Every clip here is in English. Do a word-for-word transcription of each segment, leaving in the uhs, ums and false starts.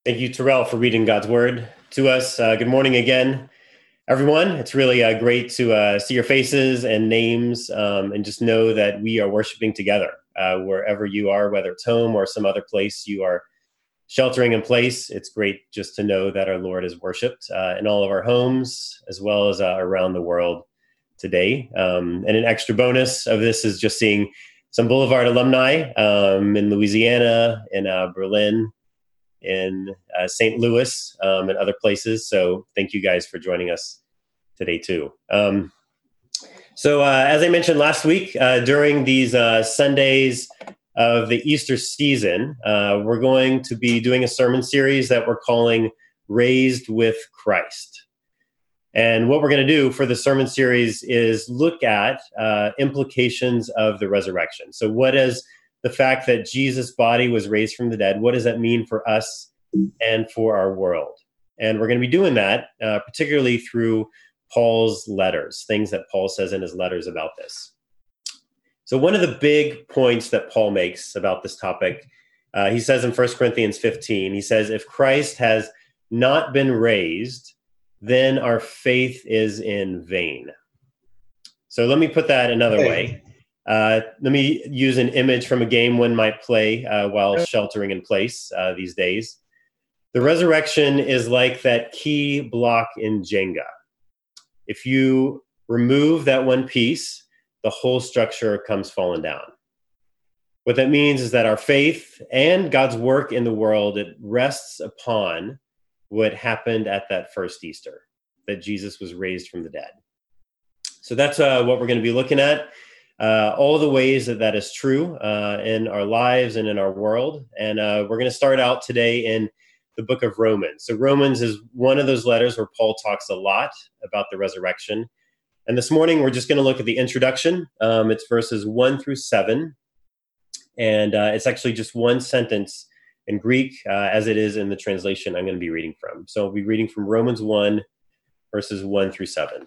Thank you, Terrell, for reading God's word to us. Uh, good morning again, everyone. It's really uh, great to uh, see your faces and names um, and just know that we are worshiping together uh, wherever you are, whether it's home or some other place you are sheltering in place. It's great just to know that our Lord is worshiped uh, in all of our homes as well as uh, around the world today. Um, and an extra bonus of this is just seeing some Boulevard alumni um, in Louisiana, in uh, Berlin, in uh, Saint Louis, um, and other places. So thank you guys for joining us today too. Um, so uh, as I mentioned last week, uh, during these uh, Sundays of the Easter season, uh, we're going to be doing a sermon series that we're calling Raised with Christ. And what we're going to do for the sermon series is look at uh, implications of the resurrection. So what is the fact that Jesus' body was raised from the dead? What does that mean for us and for our world? And we're going to be doing that, uh, particularly through Paul's letters, things that Paul says in his letters about this. So one of the big points that Paul makes about this topic, uh, he says in First Corinthians fifteen, he says, if Christ has not been raised, then our faith is in vain. So let me put that another way. Uh, let me use an image from a game one might play uh, while sheltering in place uh, these days. The resurrection is like that key block in Jenga. If you remove that one piece, the whole structure comes falling down. What that means is that our faith and God's work in the world, it rests upon what happened at that first Easter, that Jesus was raised from the dead. So that's uh, what we're going to be looking at. Uh, all the ways that that is true uh, in our lives and in our world. And uh, we're going to start out today in the book of Romans. So Romans is one of those letters where Paul talks a lot about the resurrection. And this morning, we're just going to look at the introduction. Um, it's verses one through seven. And uh, it's actually just one sentence in Greek, uh, as it is in the translation I'm going to be reading from. So I'll be reading from Romans one, verses one through seven.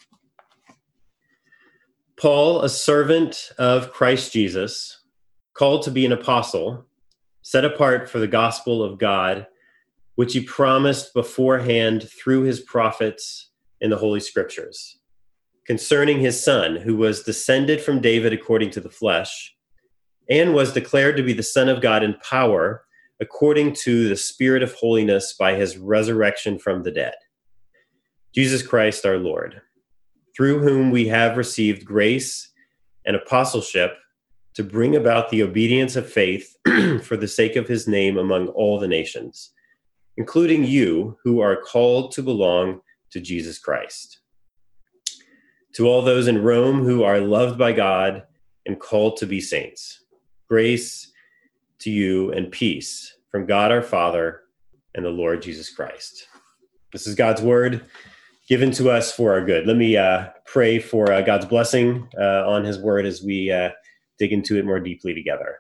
Paul, a servant of Christ Jesus, called to be an apostle, set apart for the gospel of God, which he promised beforehand through his prophets in the Holy Scriptures, concerning his Son, who was descended from David according to the flesh, and was declared to be the Son of God in power, according to the Spirit of holiness by his resurrection from the dead. Jesus Christ our Lord, through whom we have received grace and apostleship to bring about the obedience of faith for the sake of his name among all the nations, including you who are called to belong to Jesus Christ. To all those in Rome who are loved by God and called to be saints, grace to you and peace from God our Father and the Lord Jesus Christ. This is God's word, given to us for our good. Let me uh, pray for uh, God's blessing uh, on his word as we uh, dig into it more deeply together.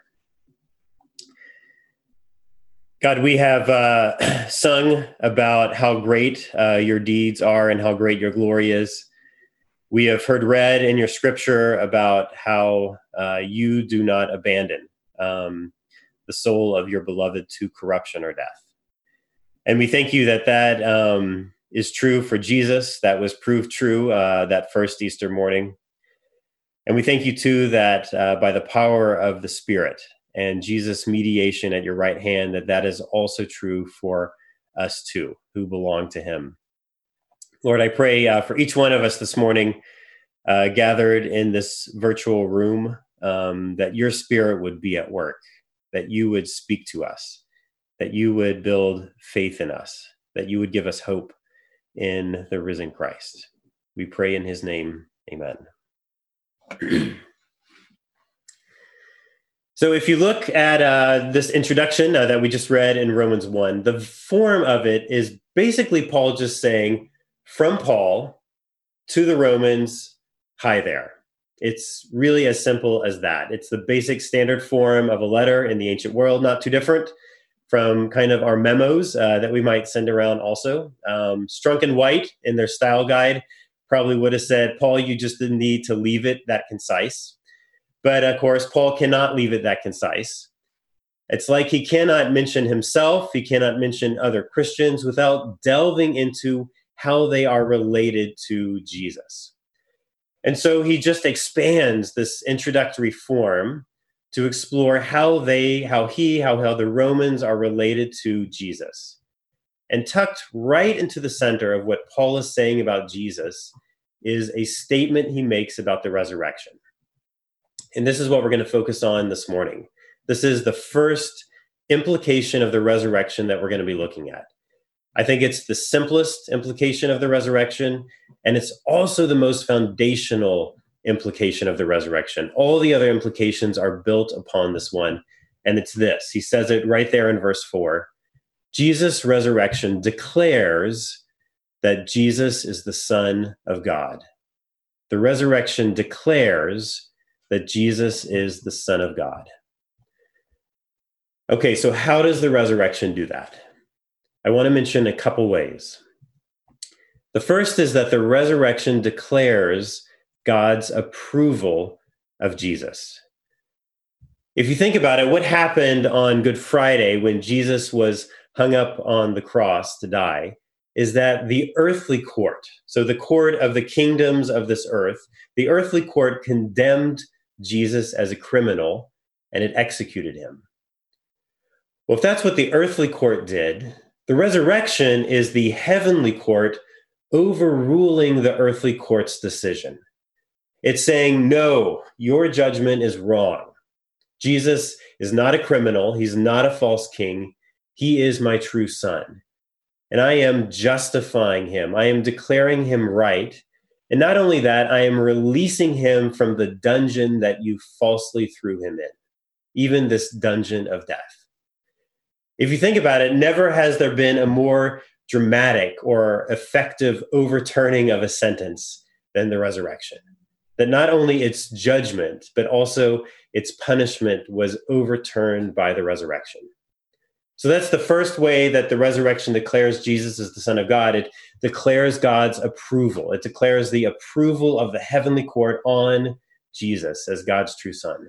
God, we have uh, sung about how great uh, your deeds are and how great your glory is. We have heard read in your scripture about how uh, you do not abandon um, the soul of your beloved to corruption or death. And we thank you that that um, is true for Jesus. That was proved true uh, that first Easter morning. And we thank you, too, that uh, by the power of the Spirit and Jesus' mediation at your right hand, that that is also true for us, too, who belong to him. Lord, I pray uh, for each one of us this morning uh, gathered in this virtual room, um, that your Spirit would be at work, that you would speak to us, that you would build faith in us, that you would give us hope in the risen Christ. We pray in his name, amen. So if you look at uh, this introduction uh, that we just read in Romans one, the form of it is basically Paul just saying, from Paul to the Romans, hi there. It's really as simple as that. It's the basic standard form of a letter in the ancient world, not too different from kind of our memos uh, that we might send around also. Um, Strunk and White in their style guide probably would have said, Paul, you just didn't need to leave it that concise. But of course, Paul cannot leave it that concise. It's like he cannot mention himself, he cannot mention other Christians without delving into how they are related to Jesus. And so he just expands this introductory form to explore how they, how he, how, how the Romans are related to Jesus. And tucked right into the center of what Paul is saying about Jesus is a statement he makes about the resurrection. And this is what we're going to focus on this morning. This is the first implication of the resurrection that we're going to be looking at. I think it's the simplest implication of the resurrection, and it's also the most foundational implication of the resurrection. All the other implications are built upon this one, and it's this. He says it right there in verse four. Jesus' resurrection declares that Jesus is the Son of God. The resurrection declares that Jesus is the Son of God. Okay, so how does the resurrection do that? I want to mention a couple ways. The first is that the resurrection declares God's approval of Jesus. If you think about it, what happened on Good Friday when Jesus was hung up on the cross to die is that the earthly court, so the court of the kingdoms of this earth, the earthly court condemned Jesus as a criminal and it executed him. Well, if that's what the earthly court did, the resurrection is the heavenly court overruling the earthly court's decision. It's saying, no, your judgment is wrong. Jesus is not a criminal. He's not a false king. He is my true son. And I am justifying him. I am declaring him right. And not only that, I am releasing him from the dungeon that you falsely threw him in, even this dungeon of death. If you think about it, never has there been a more dramatic or effective overturning of a sentence than the resurrection. That not only its judgment, but also its punishment was overturned by the resurrection. So that's the first way that the resurrection declares Jesus as the Son of God. It declares God's approval. It declares the approval of the heavenly court on Jesus as God's true son.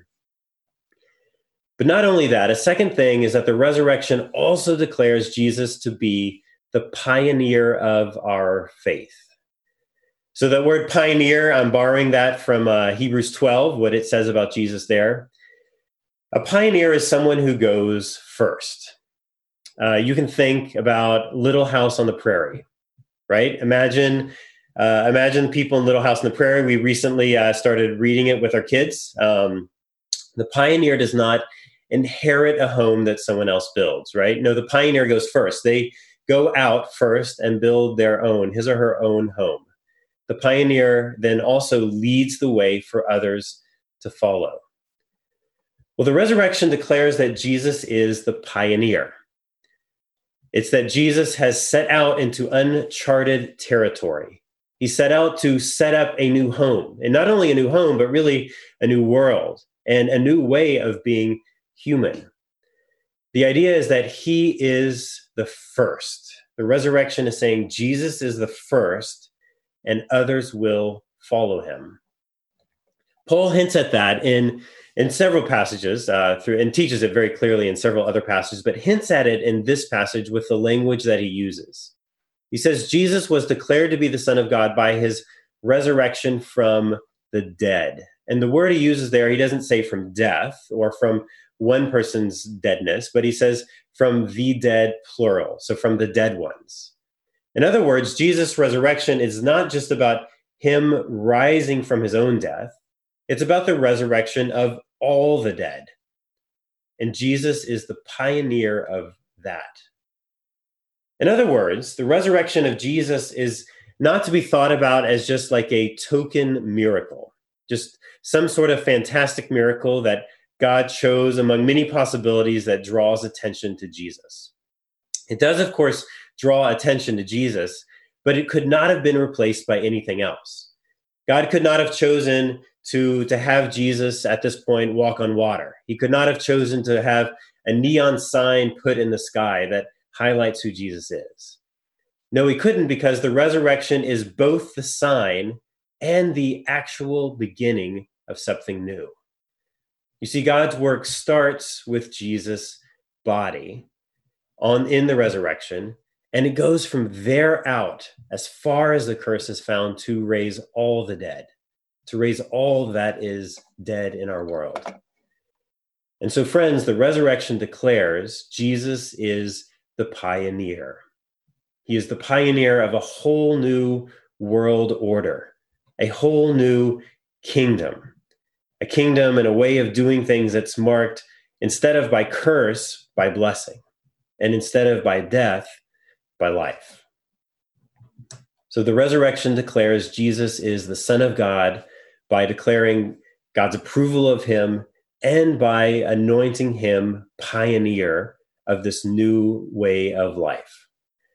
But not only that, a second thing is that the resurrection also declares Jesus to be the pioneer of our faith. So that word pioneer, I'm borrowing that from uh, Hebrews twelve, what it says about Jesus there. A pioneer is someone who goes first. Uh, you can think about Little House on the Prairie, right? Imagine uh, imagine people in Little House on the Prairie. We recently uh, started reading it with our kids. Um, the pioneer does not inherit a home that someone else builds, right? No, the pioneer goes first. They go out first and build their own, his or her own home. The pioneer then also leads the way for others to follow. Well, the resurrection declares that Jesus is the pioneer. It's that Jesus has set out into uncharted territory. He set out to set up a new home, and not only a new home, but really a new world and a new way of being human. The idea is that he is the first. The resurrection is saying Jesus is the first, and others will follow him. Paul hints at that in, in several passages, uh, through, and teaches it very clearly in several other passages, but hints at it in this passage with the language that he uses. He says, Jesus was declared to be the Son of God by his resurrection from the dead. And the word he uses there, he doesn't say from death or from one person's deadness, but he says from the dead, plural, so from the dead ones. In other words, Jesus' resurrection is not just about him rising from his own death. It's about the resurrection of all the dead. And Jesus is the pioneer of that. In other words, the resurrection of Jesus is not to be thought about as just like a token miracle, just some sort of fantastic miracle that God chose among many possibilities that draws attention to Jesus. It does, of course, draw attention to Jesus, but it could not have been replaced by anything else. God could not have chosen to, to have Jesus at this point walk on water. He could not have chosen to have a neon sign put in the sky that highlights who Jesus is. No, he couldn't, because the resurrection is both the sign and the actual beginning of something new. You see, God's work starts with Jesus body on in the resurrection, and it goes from there out as far as the curse is found to raise all the dead, to raise all that is dead in our world. And so, friends, the resurrection declares Jesus is the pioneer. He is the pioneer of a whole new world order, a whole new kingdom, a kingdom and a way of doing things that's marked instead of by curse, by blessing, and instead of by death, by life. So the resurrection declares Jesus is the Son of God by declaring God's approval of him and by anointing him pioneer of this new way of life.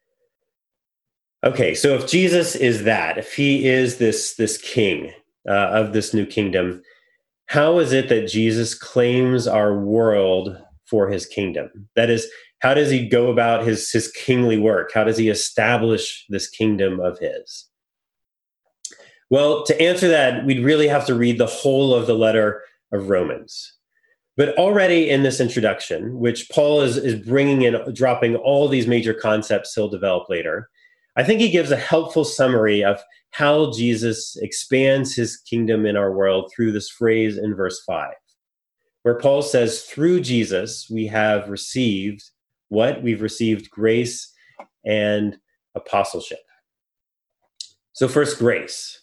Okay, so if Jesus is that, if he is this, this king uh, of this new kingdom, how is it that Jesus claims our world for his kingdom? That is, how does he go about his, his kingly work? How does he establish this kingdom of his? Well, to answer that, we'd really have to read the whole of the letter of Romans. But already in this introduction, which Paul is, is bringing in, dropping all these major concepts he'll develop later, I think he gives a helpful summary of how Jesus expands his kingdom in our world through this phrase in verse five, where Paul says, through Jesus, we have received what? We've received grace and apostleship. So first, grace.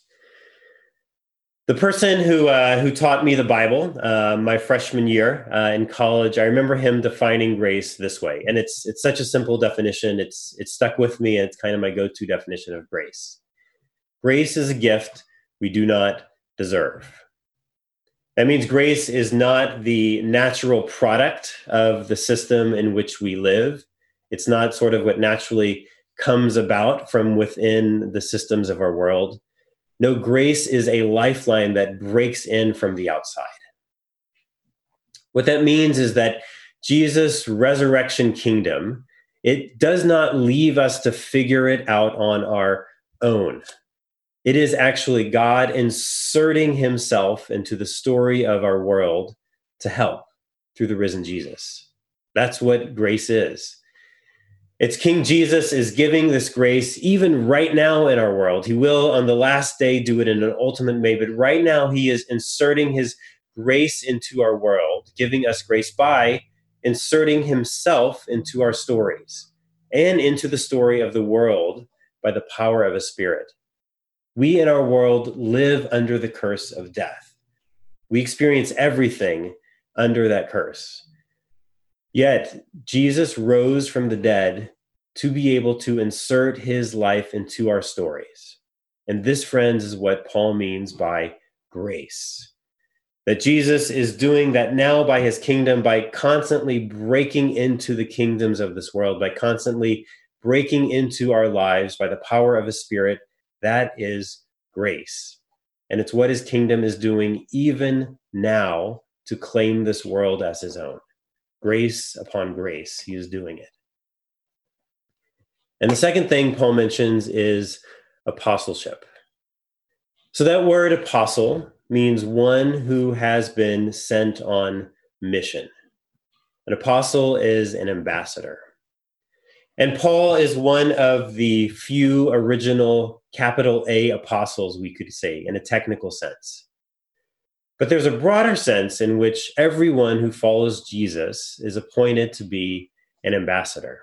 The person who uh, who taught me the Bible uh, my freshman year uh, in college, I remember him defining grace this way, and it's it's such a simple definition. It's it's stuck with me, and it's kind of my go-to definition of grace. Grace is a gift we do not deserve. That means grace is not the natural product of the system in which we live. It's not sort of what naturally comes about from within the systems of our world. No, grace is a lifeline that breaks in from the outside. What that means is that Jesus' resurrection kingdom, it does not leave us to figure it out on our own. It is actually God inserting himself into the story of our world to help through the risen Jesus. That's what grace is. It's King Jesus is giving this grace even right now in our world. He will on the last day do it in an ultimate way, but right now he is inserting his grace into our world, giving us grace by inserting himself into our stories and into the story of the world by the power of his Spirit. We in our world live under the curse of death. We experience everything under that curse. Yet, Jesus rose from the dead to be able to insert his life into our stories. And this, friends, is what Paul means by grace. That Jesus is doing that now by his kingdom, by constantly breaking into the kingdoms of this world, by constantly breaking into our lives by the power of his Spirit. That is grace. And it's what his kingdom is doing even now to claim this world as his own. Grace upon grace, he is doing it. And the second thing Paul mentions is apostleship. So that word apostle means one who has been sent on mission. An apostle is an ambassador. And Paul is one of the few original capital A apostles, we could say, in a technical sense. But there's a broader sense in which everyone who follows Jesus is appointed to be an ambassador.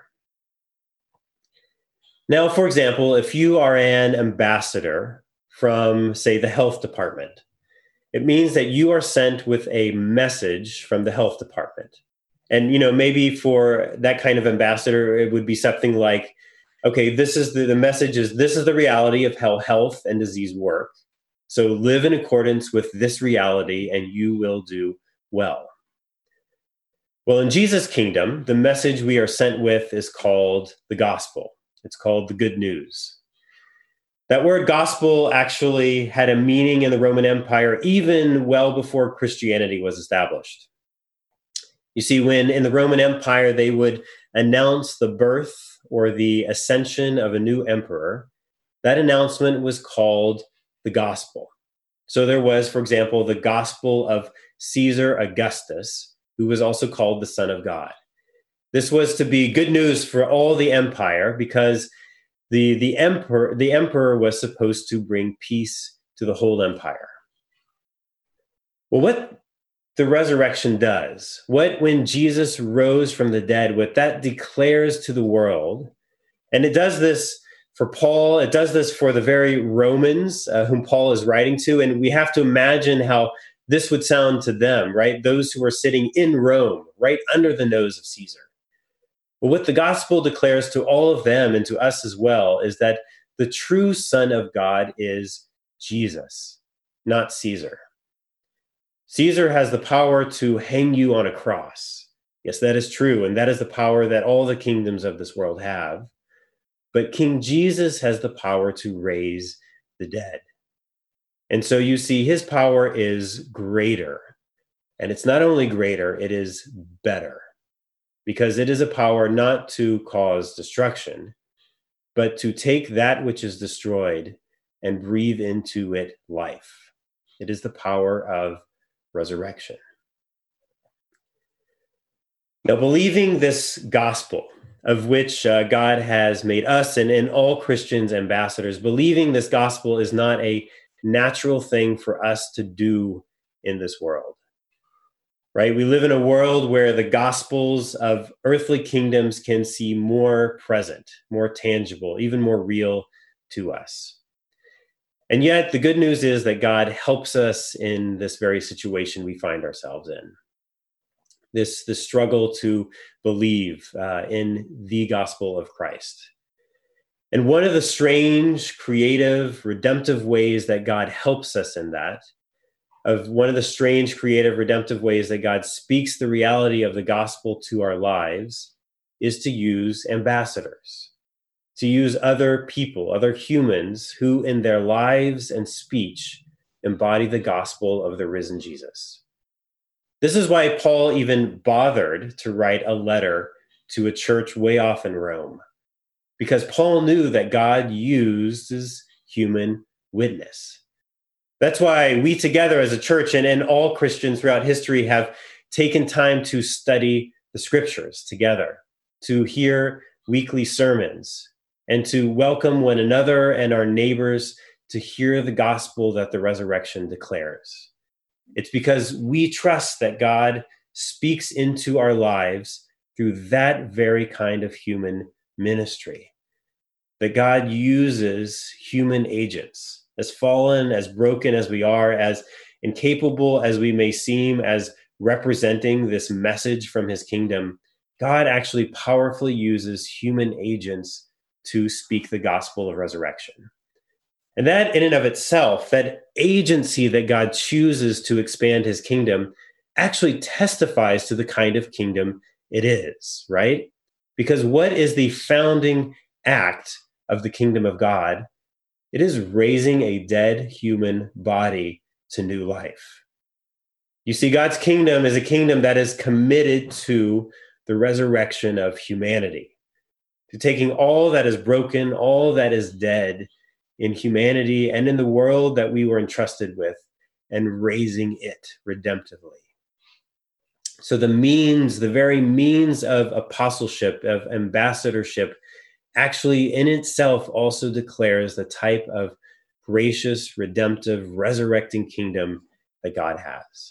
Now, for example, if you are an ambassador from, say, the health department, it means that you are sent with a message from the health department. And, you know, maybe for that kind of ambassador, it would be something like, okay, this is the, the message is this is the reality of how health and disease work. So live in accordance with this reality and you will do well. Well, in Jesus' kingdom, the message we are sent with is called the gospel. It's called the good news. That word gospel actually had a meaning in the Roman Empire even well before Christianity was established. You see, when in the Roman Empire, they would announce the birth or the ascension of a new emperor, that announcement was called the gospel. So there was, for example, the gospel of Caesar Augustus, who was also called the Son of God. This was to be good news for all the empire because the, the, emperor, the emperor was supposed to bring peace to the whole empire. Well, what the resurrection does, what when Jesus rose from the dead, what that declares to the world, and it does this for Paul, it does this for the very Romans uh, whom Paul is writing to, and we have to imagine how this would sound to them, right? Those who are sitting in Rome, right under the nose of Caesar. But what the gospel declares to all of them and to us as well is that the true Son of God is Jesus, not Caesar. Caesar has the power to hang you on a cross. Yes, that is true, and that is the power that all the kingdoms of this world have. But King Jesus has the power to raise the dead. And so you see, his power is greater. And it's not only greater, it is better. Because it is a power not to cause destruction, but to take that which is destroyed and breathe into it life. It is the power of resurrection. Now, believing this gospel, of which uh, God has made us and, and all Christians ambassadors, believing this gospel is not a natural thing for us to do in this world, right? We live in a world where the gospels of earthly kingdoms can seem more present, more tangible, even more real to us. And yet the good news is that God helps us in this very situation we find ourselves in. This, this struggle to believe uh, in the gospel of Christ. And one of the strange, creative, redemptive ways that God helps us in that, of one of the strange, creative, redemptive ways that God speaks the reality of the gospel to our lives, is to use ambassadors, to use other people, other humans who in their lives and speech embody the gospel of the risen Jesus. This is why Paul even bothered to write a letter to a church way off in Rome, because Paul knew that God uses human witness. That's why we together as a church and, and all Christians throughout history have taken time to study the scriptures together, to hear weekly sermons, and to welcome one another and our neighbors to hear the gospel that the resurrection declares. It's because we trust that God speaks into our lives through that very kind of human ministry, that God uses human agents, as fallen, as broken as we are, as incapable as we may seem, as representing this message from his kingdom. God actually powerfully uses human agents to speak the gospel of resurrection. And that in and of itself, that agency that God chooses to expand his kingdom actually testifies to the kind of kingdom it is, right? Because what is the founding act of the kingdom of God? It is raising a dead human body to new life. You see, God's kingdom is a kingdom that is committed to the resurrection of humanity, to taking all that is broken, all that is dead in humanity and in the world that we were entrusted with, and raising it redemptively. So the means, the very means of apostleship, of ambassadorship, actually in itself also declares the type of gracious, redemptive, resurrecting kingdom that God has.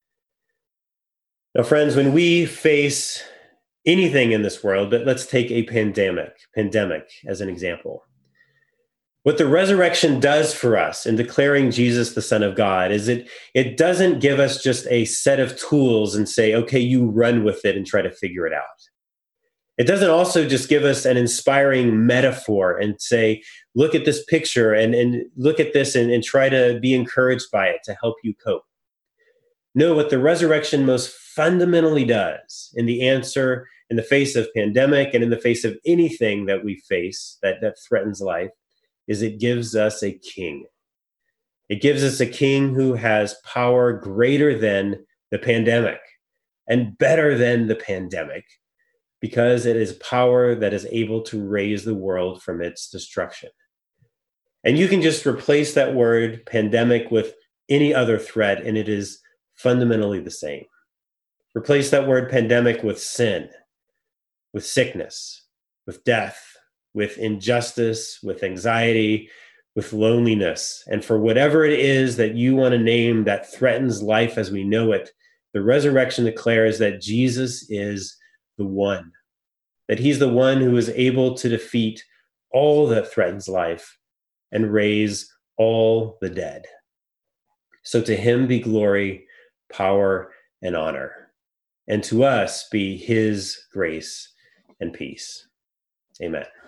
Now, friends, when we face anything in this world, but let's take a pandemic, pandemic as an example. What the resurrection does for us in declaring Jesus the Son of God is it, it doesn't give us just a set of tools and say, okay, you run with it and try to figure it out. It doesn't also just give us an inspiring metaphor and say, look at this picture and, and look at this and, and try to be encouraged by it to help you cope. No, what the resurrection most fundamentally does in the answer, in the face of pandemic and in the face of anything that we face that, that threatens life, is it gives us a king. It gives us a king who has power greater than the pandemic and better than the pandemic, because it is power that is able to raise the world from its destruction. And you can just replace that word pandemic with any other threat, and it is fundamentally the same. Replace that word pandemic with sin. with sickness, with death, with injustice, with anxiety, with loneliness. And for whatever it is that you want to name that threatens life as we know it, the resurrection declares that Jesus is the one, that he's the one who is able to defeat all that threatens life and raise all the dead. So to him be glory, power, and honor, and to us be his grace and peace. Amen.